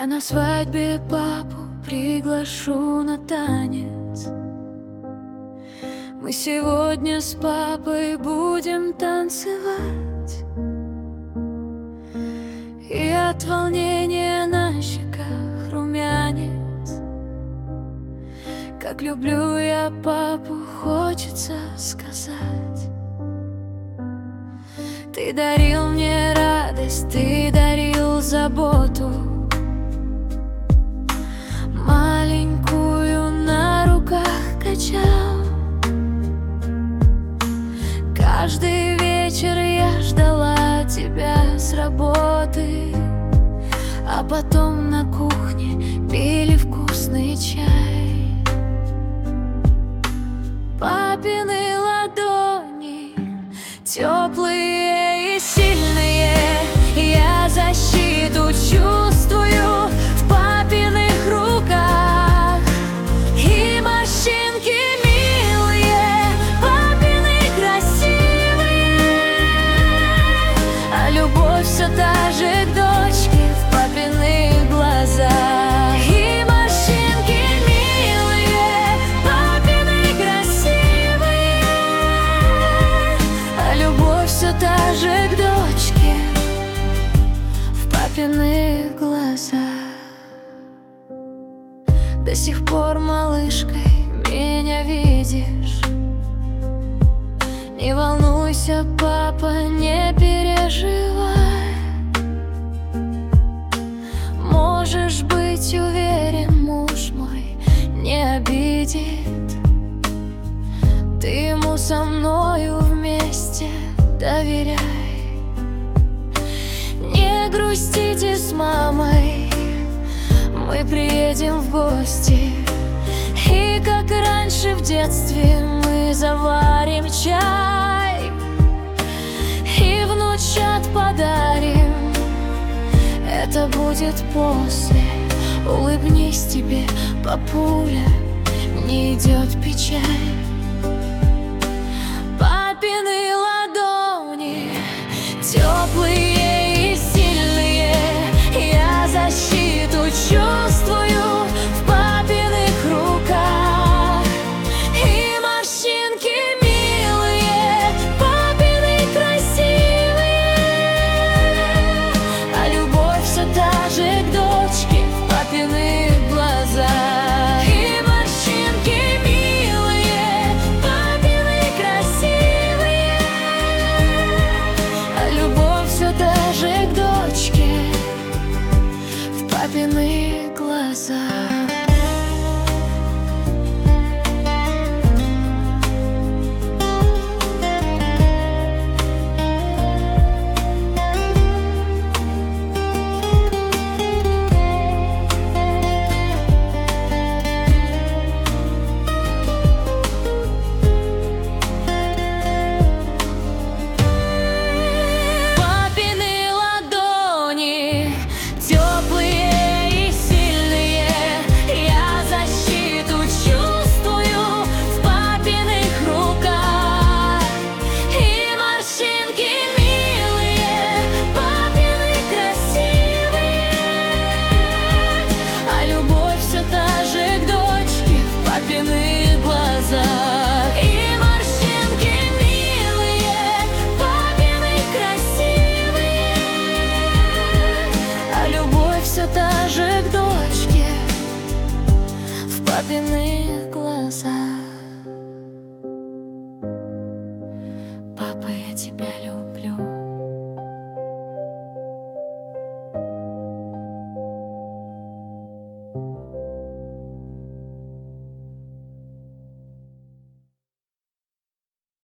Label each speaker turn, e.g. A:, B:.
A: Я на свадьбе папу приглашу на танец. Мы сегодня с папой будем танцевать, и от волнения на щеках румянец. Как люблю я папу, хочется сказать. Ты дарил мне радость, ты дарил заботу, маленькую на руках качал. Каждый вечер я ждала тебя с работы, а потом на кухне пили вкусный чай. Папины ладони теплые и сильные, я защиту чувствую в папиных руках. И морщинки милые, папины красивые, а любовь все та же к дочке в папиных глазах. И морщинки милые, папины красивые, а любовь все та же к дочке в папиных глазах. До сих пор малышкой меня видишь. Не волнуйся, папа, не переживай. Можешь быть уверен, муж мой не обидит. Ты ему со мною вместе доверяй. Не грустите с мамой, мы приедем в гости, и как раньше в детстве мы заварим чай и внучат подарим. Это будет после. Улыбнись тебе, папуля, не идет печаль. Папины ладони теплые и сильные, я защиту чувствую в папиных руках. И морщинки милые, папины красивые, а любовь все та же к дочке в папиных глазах. И морщинки милые, папины красивые, а любовь все та же к дочке в папиных глазах. Папины ладони теплые и сильные, я защиту чувствую в папиных руках. И морщинки милые, папины красивые, а любовь все та же к дочке в папиных глазах. И морщинки милые, папины красивые, а любовь все та же к дочке в папиных глазах. Папа, я тебя